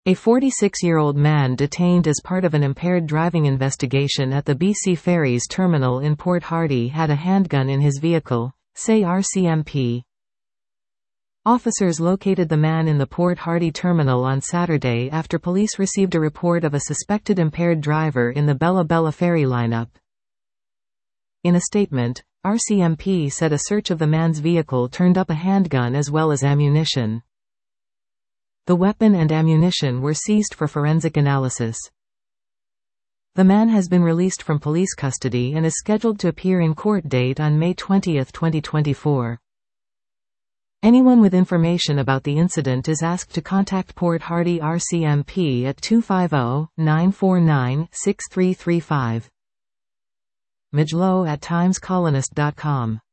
A 46-year-old man detained as part of an impaired driving investigation at the BC Ferries terminal in Port Hardy had a handgun in his vehicle, say RCMP. Officers located the man in the Port Hardy terminal on Saturday after police received a report of a suspected impaired driver in the Bella Bella ferry lineup. In a statement, RCMP said a search of the man's vehicle turned up a handgun as well as ammunition. The weapon and ammunition were seized for forensic analysis. The man has been released from police custody and is scheduled to appear in court date on May 20, 2024. Anyone with information about the incident is asked to contact Port Hardy RCMP at 250-949-6335. Majlow@timescolonist.com